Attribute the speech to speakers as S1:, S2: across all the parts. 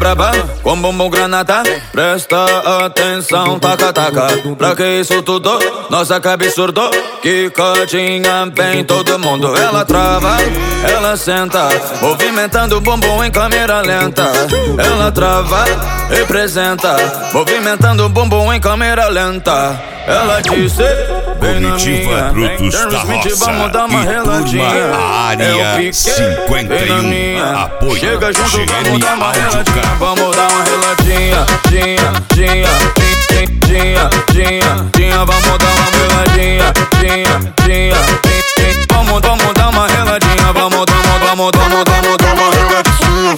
S1: braba, com bumbum granata. Presta atenção, taca, taca. Pra que isso tudo? Nossa cabeça surdo. Quicadinha bem todo mundo. Ela trava, ela senta, movimentando o bumbum em câmera lenta. Ela trava, representa, movimentando o bumbum em câmera lenta. Ela disse, bem na minha,
S2: Brutos da Roça
S1: vamos dar uma reladinha.
S2: A área 51, apoio
S1: chega junto,
S2: GN
S1: vamos dar uma reladinha.
S2: Áudio.
S1: Vamos dar uma reladinha, vamos dar uma reladinha, vamos dar uma reladinha, vamos dar uma reladinha.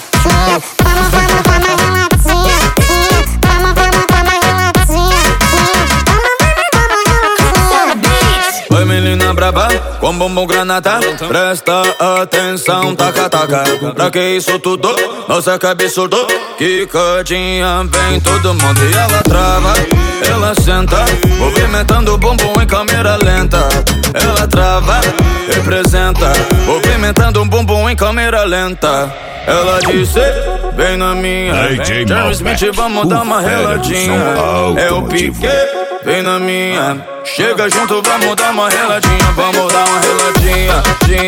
S1: Oi menina braba, com bumbum granata. Presta atenção, taca, taca. Pra que isso tudo? Nossa cabeça surdo. Quicadinha vem todo mundo. E ela trava, ela senta, movimentando o bumbum em câmera lenta. Ela trava, representa, movimentando o bumbum em câmera lenta. Ela disse, vem na minha, Jeremy Smith, vamos dar uma reladinha. É o pique, vem na minha. Chega junto, vamos dar uma reladinha. Vamos dar uma reladinha,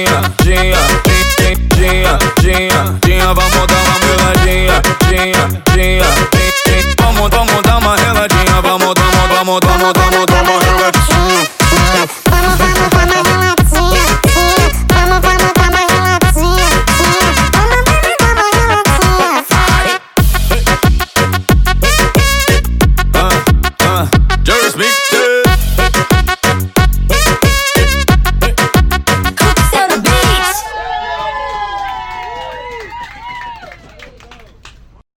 S1: vamos dar uma reladinha, vamos dar uma reladinha. Vamos dar uma